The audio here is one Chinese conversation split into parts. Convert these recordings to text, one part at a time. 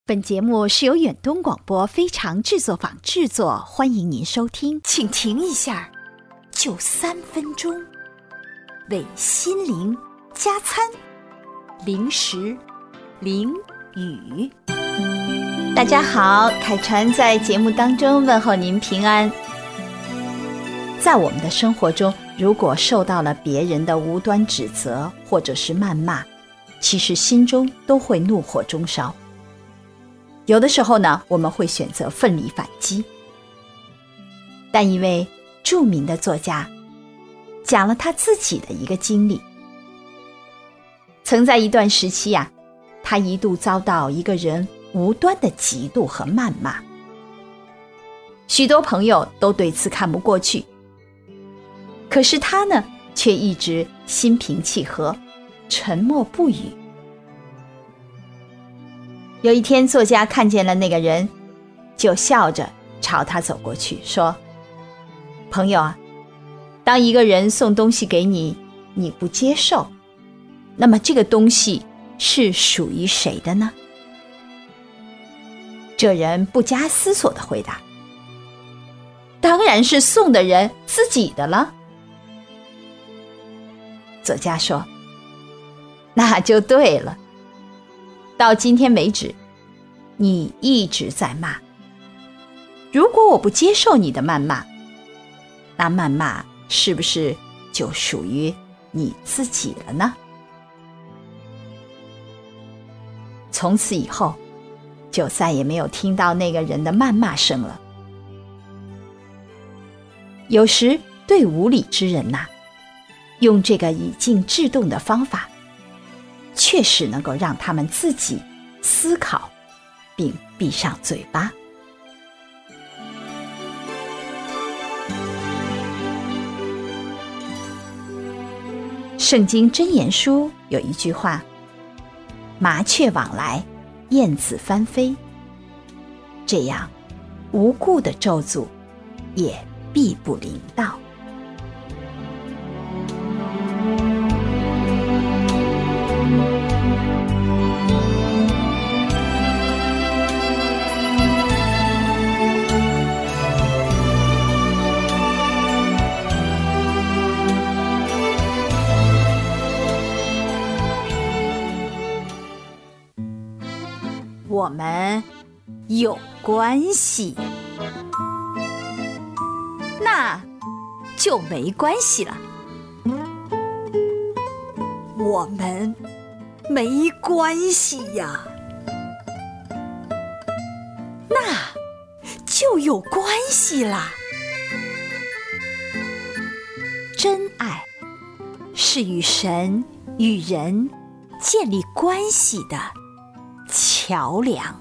本节目是由远东广播非常制作坊制作，欢迎您收听。请停一下，就3分钟，为心灵加餐，零食淋雨。大家好，凯传在节目当中问候您平安。在我们的生活中，如果受到了别人的无端指责或者是谩骂，其实心中都会怒火中烧。有的时候呢，我们会选择奋力反击。但一位著名的作家讲了他自己的一个经历，曾在一段时期他一度遭到一个人无端的嫉妒和谩骂，许多朋友都对此看不过去，可是他呢，却一直心平气和，沉默不语。有一天，作家看见了那个人，就笑着朝他走过去说：朋友啊，当一个人送东西给你，你不接受，那么这个东西是属于谁的呢？这人不加思索地回答：当然是送的人自己的了。作家说：那就对了，到今天为止，你一直在骂。如果我不接受你的谩骂，那谩骂是不是就属于你自己了呢？从此以后，就再也没有听到那个人的谩骂声了。有时对无理之人用这个以静制动的方法，确实能够让他们自己思考并闭上嘴巴。圣经箴言书有一句话：麻雀往来，燕子翻飞，这样无故的咒诅也必不临到。我们有关系，那就没关系了。我们没关系呀，那就有关系啦。真爱是与神与人建立关系的桥梁。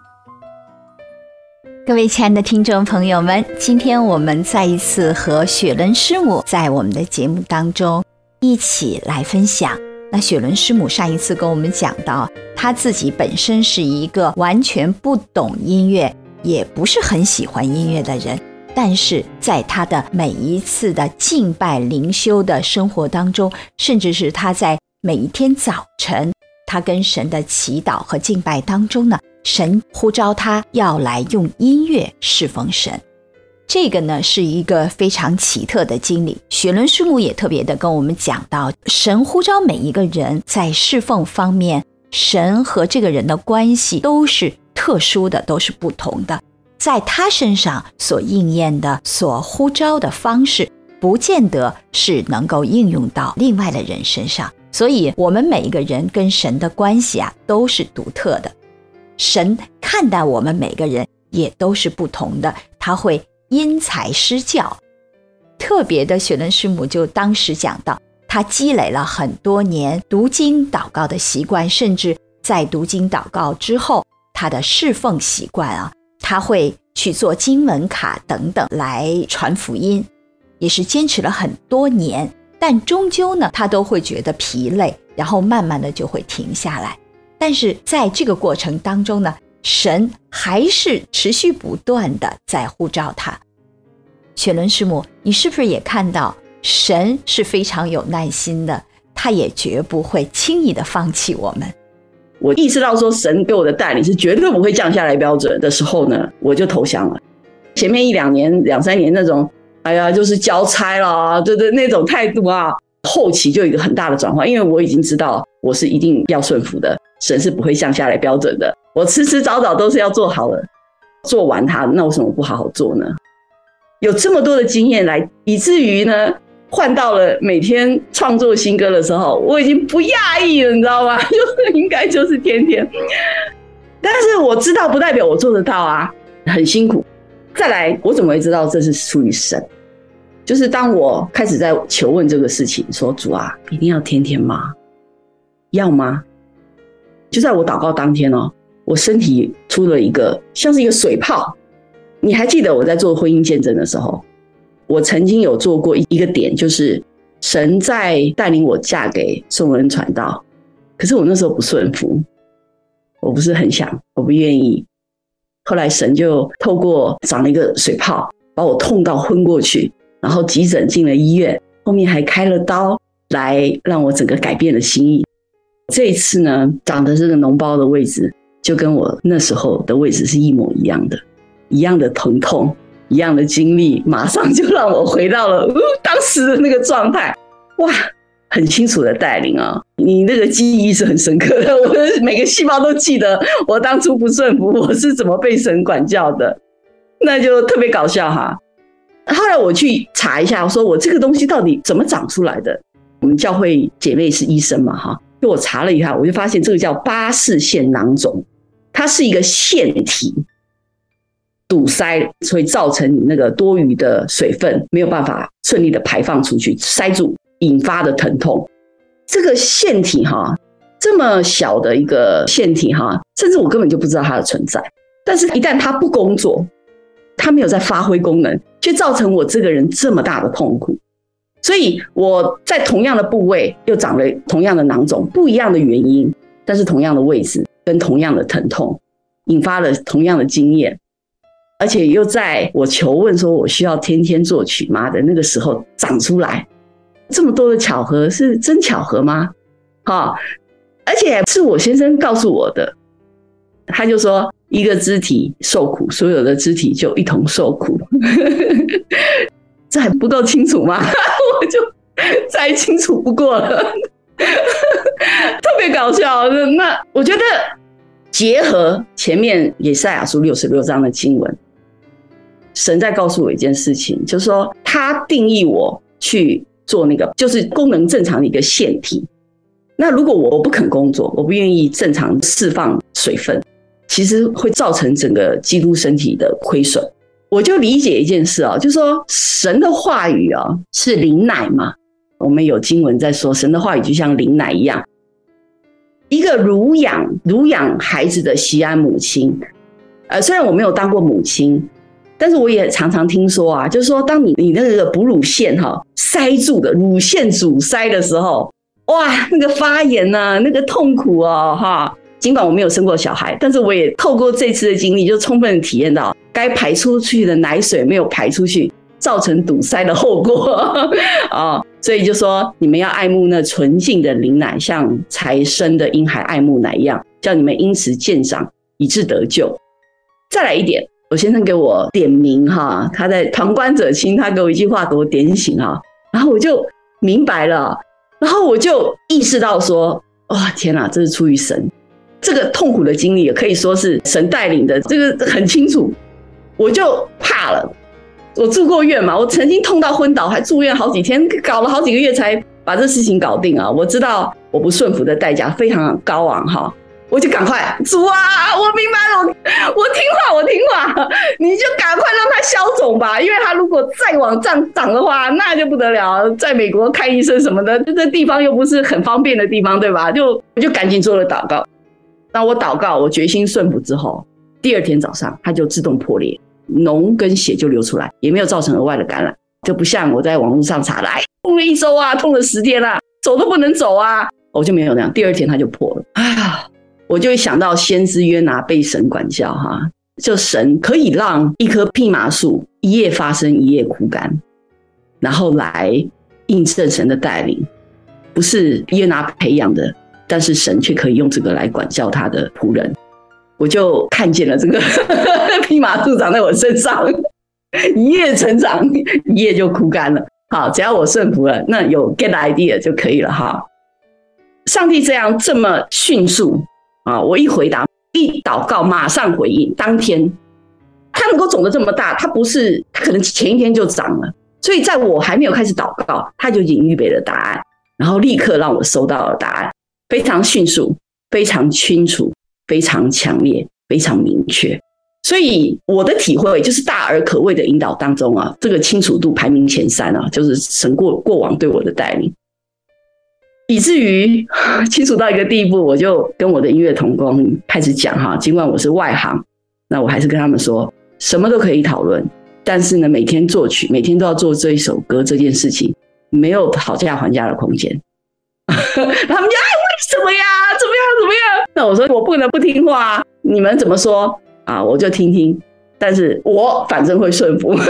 各位亲爱的听众朋友们，今天我们再一次和雪伦师母在我们的节目当中一起来分享。那雪伦师母上一次跟我们讲到，她自己本身是一个完全不懂音乐，也不是很喜欢音乐的人，但是在她的每一次的敬拜灵修的生活当中，甚至是她在每一天早晨他跟神的祈祷和敬拜当中呢，神呼召他要来用音乐侍奉神。这个呢是一个非常奇特的经历。雪伦师母也特别的跟我们讲到，神呼召每一个人在侍奉方面，神和这个人的关系都是特殊的，都是不同的。在他身上所应验的、所呼召的方式，不见得是能够应用到另外的人身上。所以我们每一个人跟神的关系都是独特的，神看待我们每个人也都是不同的，他会因材施教。特别的，雪伦师母就当时讲到，他积累了很多年读经祷告的习惯，甚至在读经祷告之后，他的侍奉习惯他会去做经文卡等等来传福音，也是坚持了很多年。但终究呢，他都会觉得疲累，然后慢慢的就会停下来。但是在这个过程当中呢，神还是持续不断的在呼召他。雪伦师母，你是不是也看到神是非常有耐心的，他也绝不会轻易的放弃我们。 我意识到说神给我的带领是绝对不会降下来标准的时候呢，我就投降了。前面1-2年、2-3年那种，哎呀，就是交差啦，对对，那种态度啊，后期就有一个很大的转换，因为我已经知道我是一定要顺服的，神是不会降下来标准的，我迟迟早早都是要做好了，做完它，那为什么不好好做呢？有这么多的经验来，以至于呢，换到了每天创作新歌的时候，我已经不讶异了，你知道吗？就是应该就是天天，但是我知道不代表我做得到啊，很辛苦。再来，我怎么会知道这是出于神？就是当我开始在求问这个事情，说主啊，一定要天天吗？要吗？就在我祷告当天哦，我身体出了一个像是一个水泡。你还记得我在做婚姻见证的时候，我曾经有做过一个点，就是神在带领我嫁给宋恩传道，可是我那时候不顺服，我不是很想，我不愿意。后来神就透过长了一个水泡，把我痛到昏过去，然后急诊进了医院，后面还开了刀来让我整个改变了心意。这一次呢，长的这个脓包的位置就跟我那时候的位置是一模一样的，一样的疼痛，一样的经历，马上就让我回到了当时的那个状态。哇，很清楚的带领啊！你那个记忆是很深刻的，我每个细胞都记得我当初不顺服，我是怎么被神管教的，那就特别搞笑哈。后来我去查一下，我说我这个东西到底怎么长出来的？我们教会姐妹是医生嘛哈，就我查了一下，我就发现这个叫巴氏腺囊肿，它是一个腺体堵塞，所以造成你那个多余的水分没有办法顺利的排放出去，塞住，引发的疼痛。这个腺体哈，这么小的一个腺体哈，甚至我根本就不知道它的存在。但是一旦它不工作，它没有在发挥功能，却造成我这个人这么大的痛苦。所以我在同样的部位又长了同样的囊肿，不一样的原因，但是同样的位置跟同样的疼痛，引发了同样的经验。而且又在我求问说我需要天天作曲吗的那个时候长出来，这么多的巧合是真巧合吗？而且是我先生告诉我的，他就说一个肢体受苦，所有的肢体就一同受苦。这还不够清楚吗？我就再清楚不过了。特别搞笑。那我觉得结合前面以赛亚书66章的经文，神在告诉我一件事情，就是说他定义我去做那个就是功能正常的一个腺体。那如果我不肯工作，我不愿意正常释放水分，其实会造成整个基督身体的亏损。我就理解一件事啊，就是说神的话语啊是灵奶嘛，我们有经文在说神的话语就像灵奶一样。一个乳养孩子的西安母亲，虽然我没有当过母亲，但是我也常常听说啊，就是说当你那个哺乳腺塞住的乳腺阻塞的时候，哇，那个发炎啊，那个痛苦哦尽管我没有生过小孩，但是我也透过这次的经历就充分的体验到该排出去的奶水没有排出去，造成堵塞的后果所以就说你们要爱慕那纯净的灵奶，像才生的婴孩爱慕奶一样，叫你们因此渐长，以致得救。再来一点，我先生给我点名他在旁观者清，他给我一句话给我点醒然后我就明白了，然后我就意识到说，哇，天哪，这是出于神。这个痛苦的经历也可以说是神带领的，这个很清楚。我就怕了，我住过院嘛，我曾经痛到昏倒，还住院好几天，搞了好几个月才把这事情搞定啊。我知道我不顺服的代价非常高昂我就赶快，主啊，我明白了，我听话，你就赶快让它消肿吧，因为它如果再往上长的话，那就不得了，在美国看医生什么的，这地方又不是很方便的地方，对吧？我就赶紧做了祷告。那我祷告，我决心顺服之后，第二天早上它就自动破裂，脓跟血就流出来，也没有造成额外的感染，就不像我在网络上查来痛了1周痛了10天走都不能走我就没有那样，第二天它就破了。我就会想到先知约拿被神管教就神可以让一棵蓖麻树一夜发生一夜枯干，然后来印证神的带领，不是约拿培养的但是神却可以用这个来管教他的仆人。我就看见了这个蓖麻树长在我身上，一夜成长，一夜就枯干了。好，只要我顺服了，那有 get idea 就可以了哈。上帝这么迅速啊！我一回答，一祷告，马上回应，当天他能够肿得这么大，他可能前一天就长了，所以在我还没有开始祷告，他就已经预备了答案，然后立刻让我收到了答案，非常迅速，非常清楚，非常强烈，非常明确。所以我的体会就是大而可畏的引导当中啊，这个清楚度排名前3啊，就是神过往对我的带领，以至于清楚到一个地步，我就跟我的音乐同工开始讲哈，尽管我是外行，那我还是跟他们说，什么都可以讨论，但是呢，每天作曲，每天都要做这一首歌这件事情，没有讨价还价的空间。他们就为什么呀？怎么样？那我说我不能不听话啊，你们怎么说啊？我就听听，但是我反正会顺服。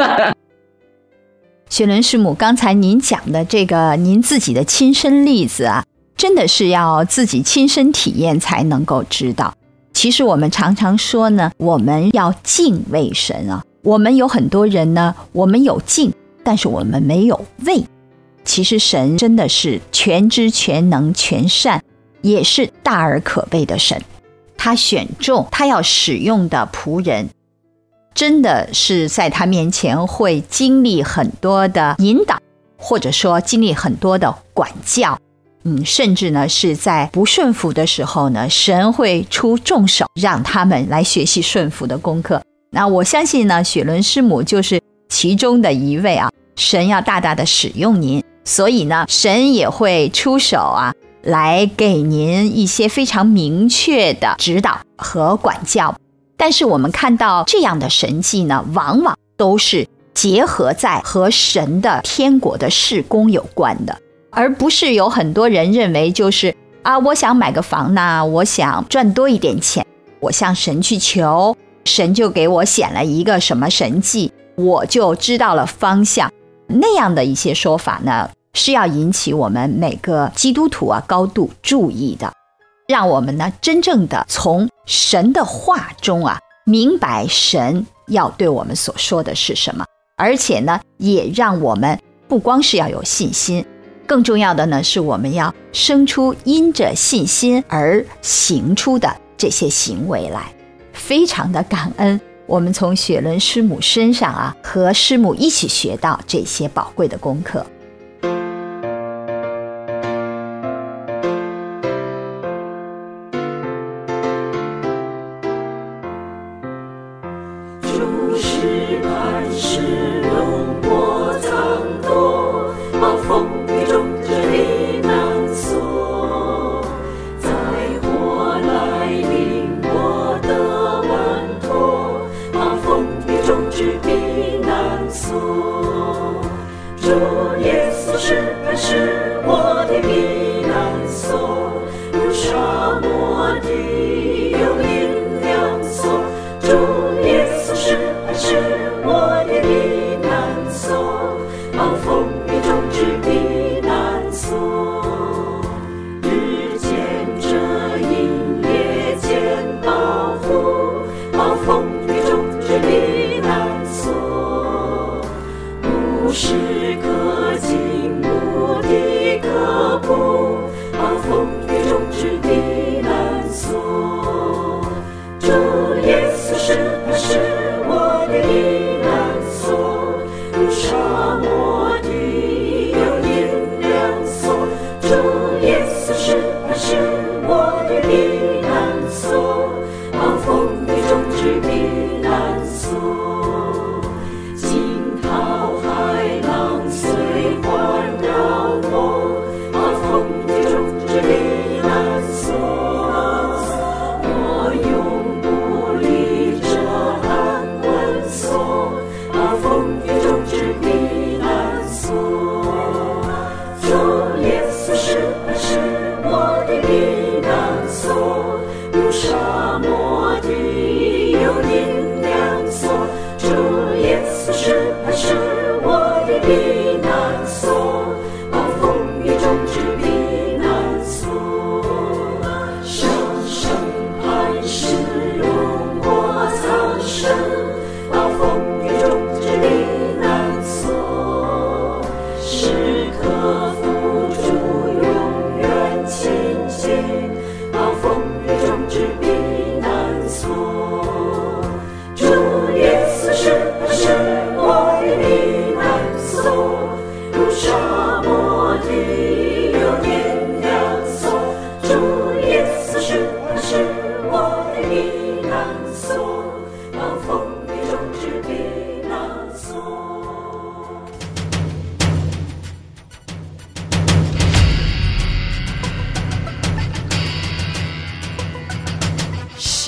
雪伦师母，刚才您讲的这个您自己的亲身例子啊，真的是要自己亲身体验才能够知道。其实我们常常说呢，我们要敬畏神啊。我们有很多人呢，我们有敬，但是我们没有畏。其实神真的是全知全能全善，也是大而可畏的神。他选中他要使用的仆人，真的是在他面前会经历很多的引导，或者说经历很多的管教，甚至呢是在不顺服的时候呢，神会出重手让他们来学习顺服的功课。那我相信呢，雪伦师母就是其中的一位啊，神要大大的使用您，所以呢，神也会出手啊，来给您一些非常明确的指导和管教。但是我们看到这样的神迹呢，往往都是结合在和神的天国的事工有关的，而不是有很多人认为就是我想买个房呢，我想赚多一点钱，我向神去求，神就给我显了一个什么神迹，我就知道了方向。那样的一些说法呢，是要引起我们每个基督徒高度注意的，让我们呢真正的从神的话中明白神要对我们所说的是什么，而且呢也让我们不光是要有信心，更重要的呢是我们要生出因着信心而行出的这些行为来。非常的感恩我们从雪伦师母身上和师母一起学到这些宝贵的功课。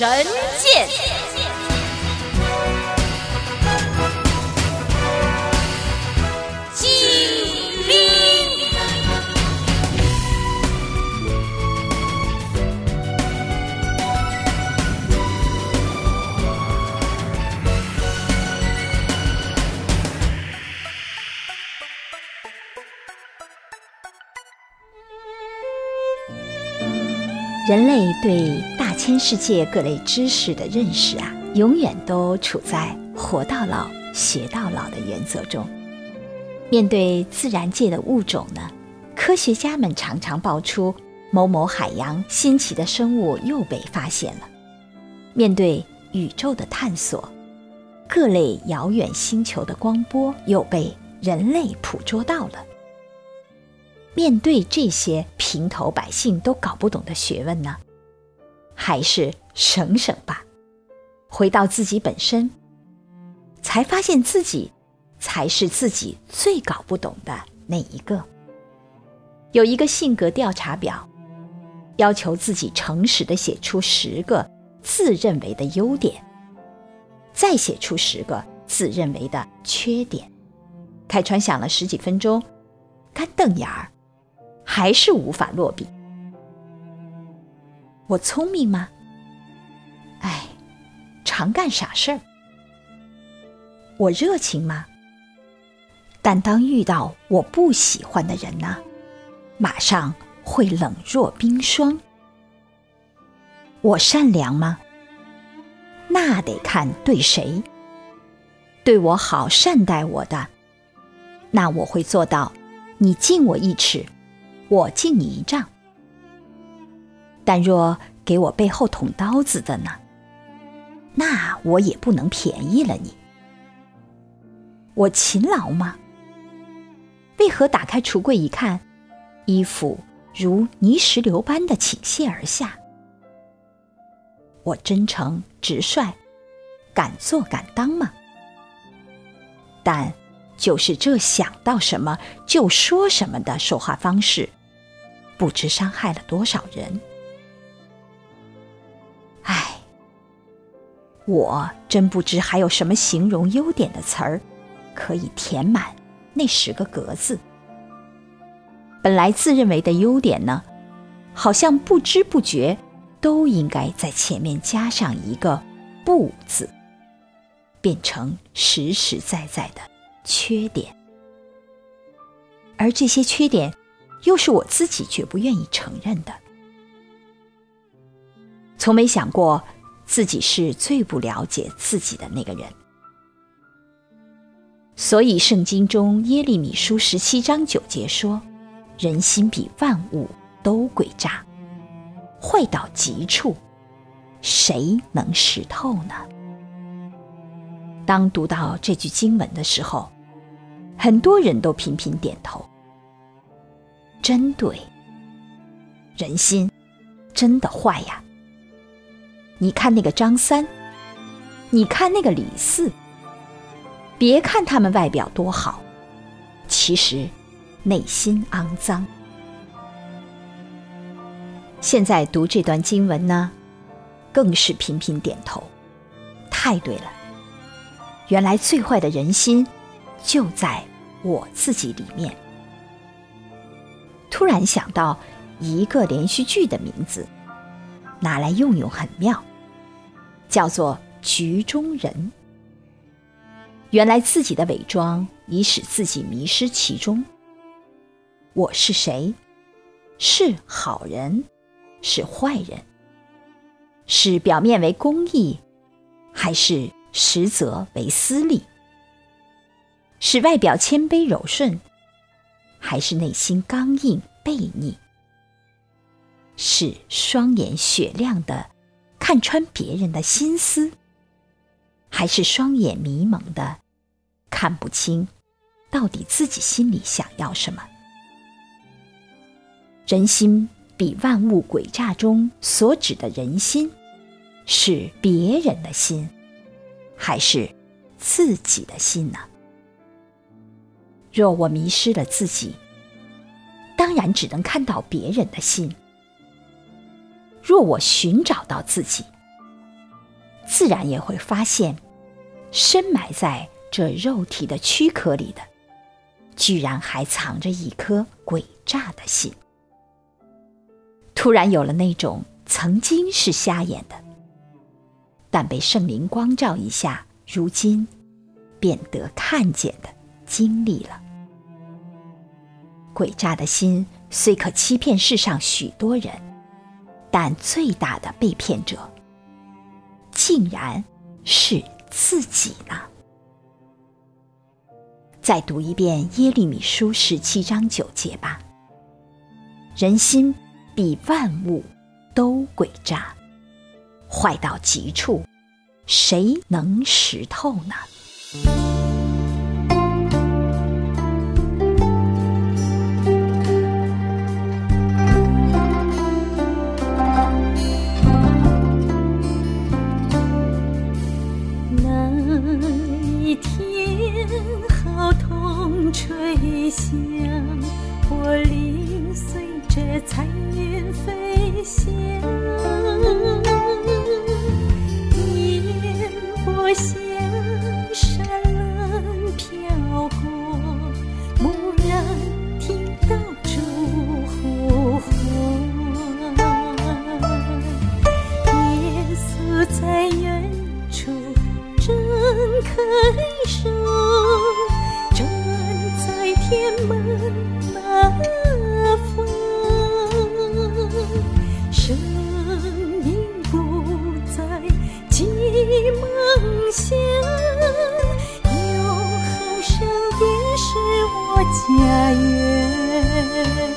神剑。人类对大千世界各类知识的认识永远都处在活到老学到老的原则中。面对自然界的物种呢，科学家们常常爆出某某海洋新奇的生物又被发现了。面对宇宙的探索，各类遥远星球的光波又被人类捕捉到了。面对这些平头百姓都搞不懂的学问呢，还是省省吧，回到自己本身，才发现自己才是自己最搞不懂的那一个。有一个性格调查表，要求自己诚实地写出10个自认为的优点，再写出10个自认为的缺点。开川想了10几分钟，干瞪眼儿，还是无法落笔。我聪明吗？常干傻事儿。我热情吗？但当遇到我不喜欢的人呢，马上会冷若冰霜。我善良吗？那得看对谁。对我好善待我的，那我会做到你敬我1尺，我敬你1丈。但若给我背后捅刀子的呢，那我也不能便宜了你。我勤劳吗？为何打开橱柜一看，衣服如泥石流般的倾泻而下？我真诚直率，敢做敢当吗？但就是这想到什么就说什么的说话方式，不知伤害了多少人。我真不知还有什么形容优点的词儿可以填满那10个格子。本来自认为的优点呢，好像不知不觉都应该在前面加上一个不字，变成实实在在的缺点。而这些缺点又是我自己绝不愿意承认的。从没想过自己是最不了解自己的那个人。所以圣经中耶利米书17章9节说，人心比万物都诡诈，坏到极处，谁能识透呢？当读到这句经文的时候，很多人都频频点头。真对，人心真的坏呀。你看那个张三，你看那个李四，别看他们外表多好，其实内心肮脏。现在读这段经文呢，更是频频点头。太对了，原来最坏的人心就在我自己里面。突然想到一个连续剧的名字，拿来用用很妙，叫做局中人。原来自己的伪装已使自己迷失其中。我是谁？是好人，是坏人？是表面为公义，还是实则为私利？是外表谦卑柔顺，还是内心刚硬悖逆？是双眼雪亮的看穿别人的心思，还是双眼迷蒙的看不清到底自己心里想要什么？人心比万物诡诈中所指的人心，是别人的心，还是自己的心呢？若我迷失了自己，当然只能看到别人的心；若我寻找到自己， 自然也会发现，深埋在这肉体的躯壳里的，居然还藏着一颗诡诈的心。突然有了那种曾经是瞎眼的，但被圣灵光照一下，如今便得看见的经历了。诡诈的心虽可欺骗世上许多人，但最大的被骗者竟然是自己呢。再读一遍耶利米书17章9节吧。人心比万物都诡诈，坏到极处，谁能识透呢？ 吹响，我灵随着彩云飞翔，烟波向山峦飘过，蓦然听到烛呼唤，耶稣在远处正开手，在天门那方，生命不再寂梦乡，永恒圣殿是我家园。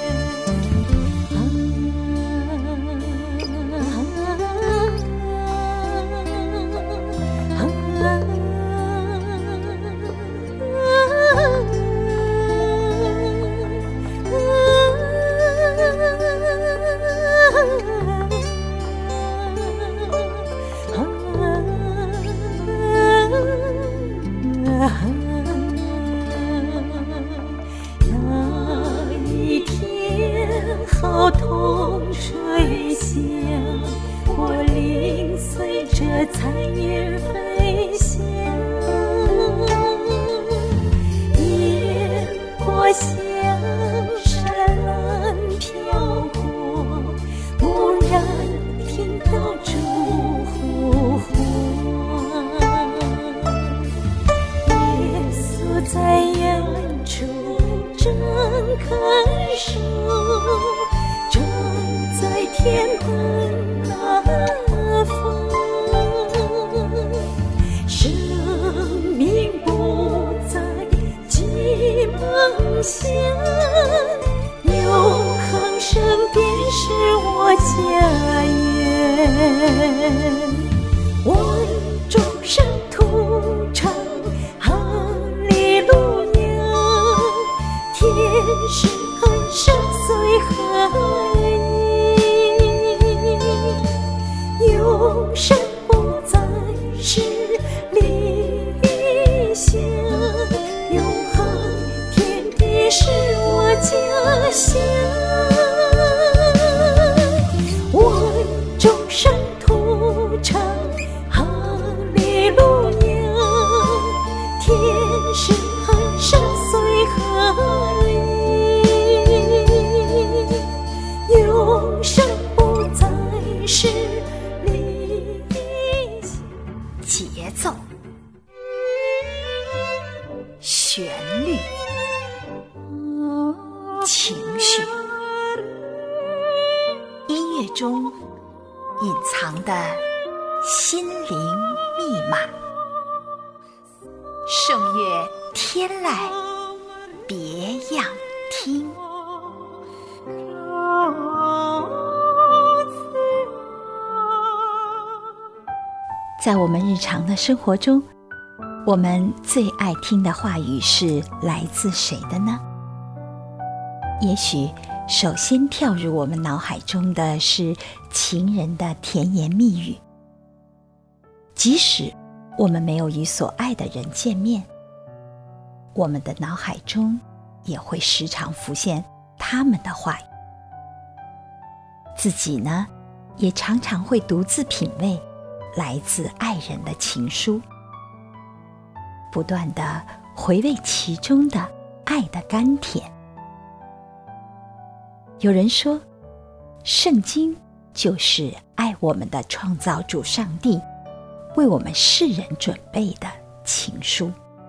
号筒吹响，我灵随着彩云飞翔，烟波向山峦飘过，蓦然听到烛呼唤，耶稣在远处正开手，正在天门那方，生命不再寂梦乡，永恒圣殿是我家园。万众圣徒唱哈利路亚，天使和圣随合一，永生不再是理想，永恒天地是我家乡。万众圣徒唱哈利路亚，天使和圣随合一，永生不再是理想。 节奏、旋律、情绪，音乐中隐藏的心灵密码。圣乐天籁，别样听。在我们日常的生活中，我们最爱听的话语是来自谁的呢？也许首先跳入我们脑海中的是情人的甜言蜜语。即使我们没有与所爱的人见面，我们的脑海中也会时常浮现他们的话语。自己呢，也常常会独自品味来自爱人的情书，不断地回味其中的爱的甘甜。有人说，圣经就是爱我们的创造主上帝为我们世人准备的情书。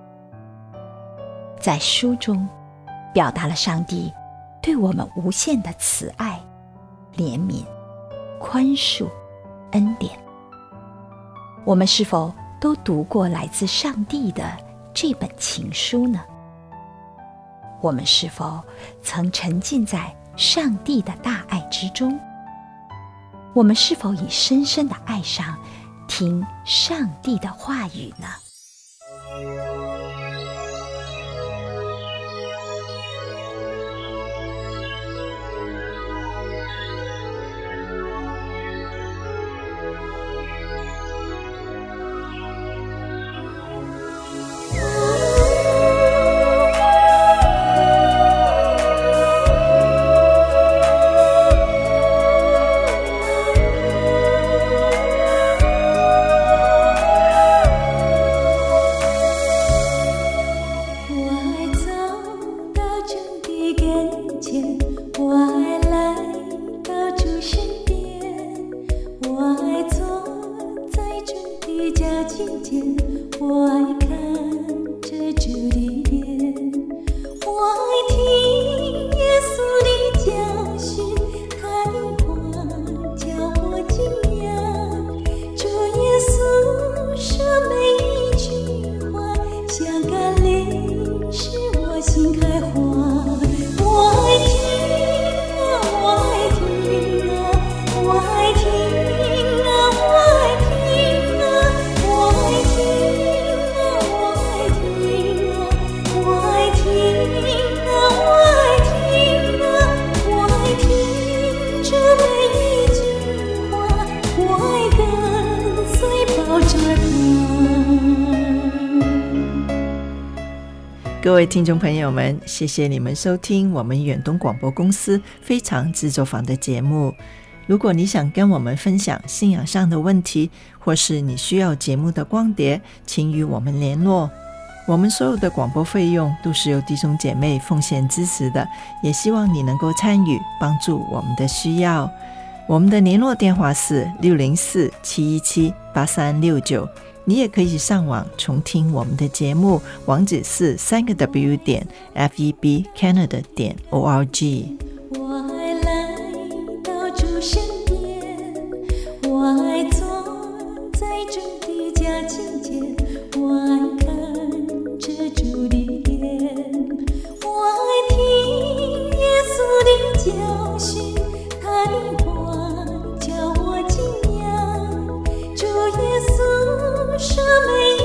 在书中表达了上帝对我们无限的慈爱、怜悯、宽恕、恩典。我们是否都读过来自上帝的这本情书呢？我们是否曾沉浸在上帝的大爱之中？我们是否已深深地爱上听上帝的话语呢？ 各位听众朋友们，谢谢你们收听我们远东广播公司非常制作坊的节目。如果你想跟我们分享信仰上的问题，或是你需要节目的光碟，请与我们联络。我们所有的广播费用都是由弟兄姐妹奉献支持的，也希望你能够参与，帮助我们的需要。我们的联络电话是604-717-8369，你也可以上网重听我们的节目，网址是3w.febcanada.org。 我爱来到主身边，我爱坐在主的家觐见，我爱看着主的脸，我爱听耶稣的教训，他的话叫我敬仰，主耶稣说每